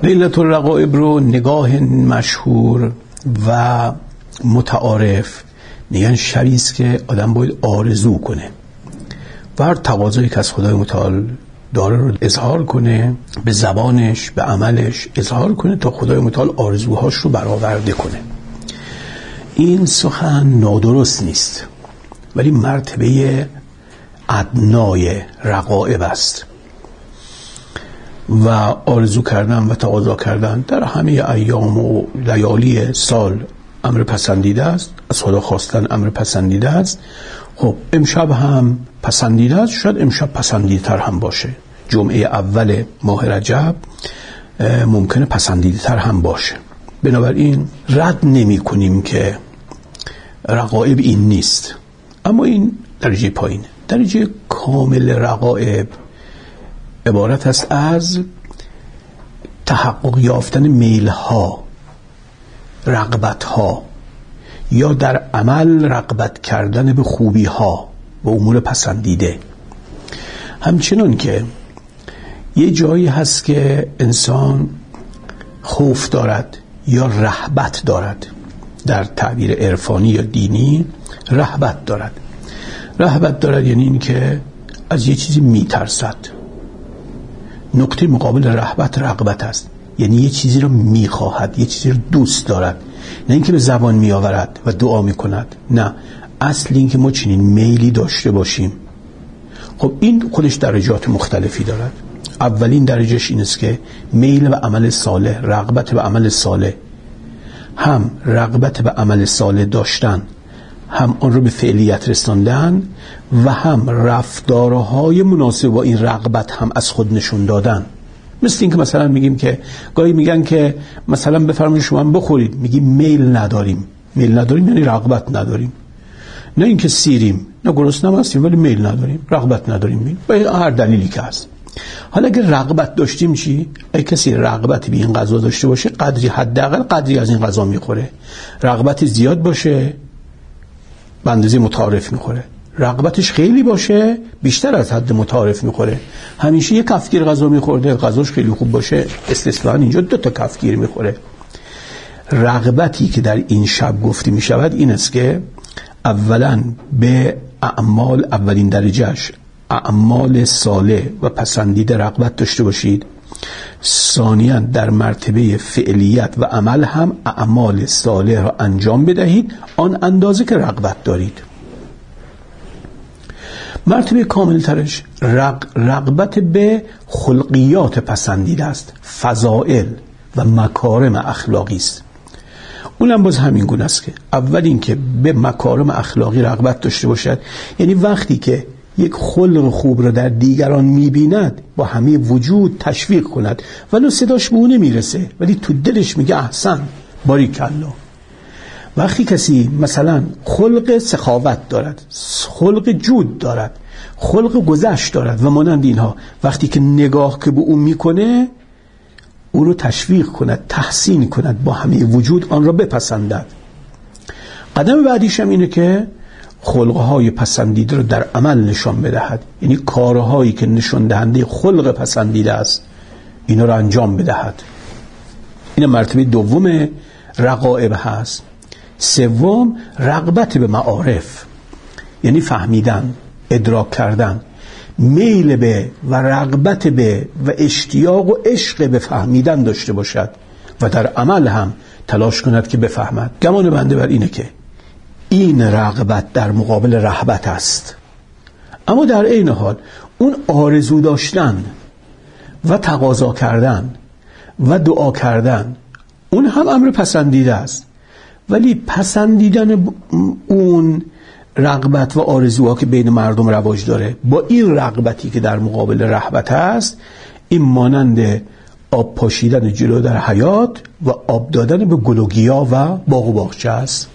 لیلة الرغائب رو نگاه مشهور و متعارف میگن شبی است که آدم باید آرزو کنه و هر تقاضایی که از خدای متعال داره رو اظهار کنه، به زبانش به عملش اظهار کنه تا خدای متعال آرزوهاش رو برآورده کنه. این سخن نادرست نیست، ولی مرتبه ادنای رغائب است و آرزو کردن و تقاضا کردن در همه ایام و لیالی سال امر پسندیده است، از خدا خواستن امر پسندیده است. خب امشب هم پسندیده است، شاید امشب پسندیده تر هم باشه. جمعه اول ماه رجب ممکنه پسندیده تر هم باشه. بنابراین رد نمی کنیم که رغائب این نیست، اما این درجه پایینه. درجه کامل رغائب عبارت است از تحقق یافتن میلها، رغبتها، یا در عمل رغبت کردن به خوبیها و امور پسندیده. همچنان که یه جایی هست که انسان خوف دارد یا رهبت دارد، در تعبیر عرفانی یا دینی رهبت دارد. رهبت دارد یعنی این که از یه چیزی میترسد. نقطه مقابل رهبت رغبت است، یعنی یه چیزی رو میخواهد، یه چیزی رو دوست دارد، نه اینکه به زبان میآورد و دعا میکند. نه، اصل این که ما چنین میلی داشته باشیم. خب این خودش درجات مختلفی دارد. اولین درجهش این است که میل به عمل صالح، رغبت به عمل صالح، هم رغبت به عمل صالح داشتن، هم آن رو به فعلیت رساندن و هم رفتارهای مناسب با این رغبت هم از خود نشون دادن. مثل این که مثلا میگیم که گاهی میگن که مثلا بفرمایید شما هم بخورید، میگیم میل نداریم. میل نداریم یعنی رغبت نداریم. نه اینکه سیریم، نه گرسنه هستیم ولی میل نداریم، رغبت نداریم، به هر دلیلی که هست. حالا اگه رغبت داشتیم چی؟ اگه کسی رغبت به این غذا داشته باشه، قدری حداقل قدری از این غذا میخوره. رغبت زیاد باشه به اندازه متعارف میخوره. رغبتش خیلی باشه بیشتر از حد متعارف میخوره. همیشه یک کفگیر غذا میخورده، غذاش خیلی خوب باشه، استثناً اینجا 2 تا کفگیر میخوره. رغبتی که در این شب گفته میشود این است که اولاً به اعمال، اولین درجهش اعمال صالح و پسندیده رغبت داشته باشید. ثانیاً در مرتبه فعلیت و عمل هم اعمال صالح را انجام بدهید آن اندازه که رغبت دارید. مرتبه کامل ترش رغبت به خلقیات پسندیده است، فضائل و مکارم اخلاقی است. اونم باز همین گونه است که اول این که به مکارم اخلاقی رغبت داشته باشد، یعنی وقتی که یک خلق خوب را در دیگران می‌بیند با همه وجود تشویق کند، ولو صداش به اون نمیرسه ولی تو دلش میگه احسن، باریکالله. وقتی کسی مثلا خلق سخاوت دارد، خلق جود دارد، خلق گذشت دارد و مانند اینها، وقتی که نگاه که به اون میکنه او رو تشویق کند، تحسین کند، با همه وجود آن را بپسندد. قدم بعدیش هم اینه که خلقهای پسندیده رو در عمل نشان بدهد، یعنی کارهایی که نشان دهنده خلق پسندیده است اینا رو انجام بدهد. این مرتبه دوم رغائب هست. سوم رغبت به معارف، یعنی فهمیدن، ادراک کردن، میل به و رغبت به و اشتیاق و عشق به فهمیدن داشته باشد و در عمل هم تلاش کند که بفهمد. گمان بنده بر اینه که این رغبت در مقابل رهبت است، اما در عین حال اون آرزو داشتن و تقاضا کردن و دعا کردن اون هم امر پسندیده است، ولی پسندیدن اون رغبت و آرزوها که بین مردم رواج داره با این رغبتی که در مقابل رهبت است، این مانند آب پاشیدن جلو در حیات و آب دادن به گل و گیا و باغ و باغچه است.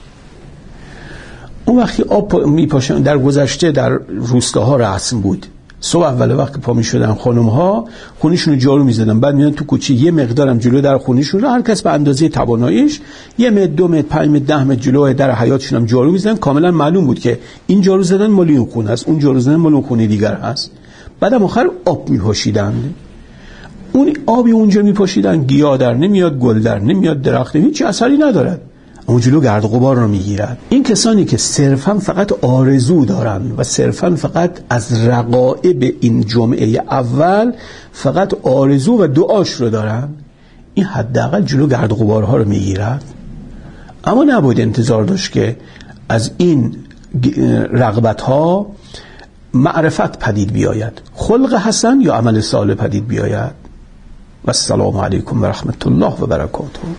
اون وقتی آب میپاشن، در گذشته در روستاها رسم بود، صبح اول وقت پا میشدن خانم‌ها خونه‌شون رو جارو می‌زدن، بعد میان تو کوچه یه مقدارم جلو در خونه‌شون رو هر کس به اندازه تواناییش 1 متر 2 متر 5 متر 10 متر جلو در حیاطشون هم جارو می‌زدن. کاملا معلوم بود که این جارو زدن مال این خونه است، اون جارو زدن مال اون خونه دیگر هست. بعدم آخر آب می‌پاشیدن. اون آبی اونجا میپاشیدن، گیاه در نمیاد، گل در نمیاد، درخت هیچ اثری ندارد، اون جلو گرد و غبار رو میگیرد. این کسانی که صرفا فقط آرزو دارن و صرفا فقط از رغائب این جمعه اول فقط آرزو و دعاش رو دارن، این حداقل جلو گرد و غبارها رو میگیرد. اما نباید انتظار داشت که از این رغبت ها معرفت پدید بیاید، خلق حسن یا عمل صالح پدید بیاید. و السلام علیکم و رحمت الله و برکاته.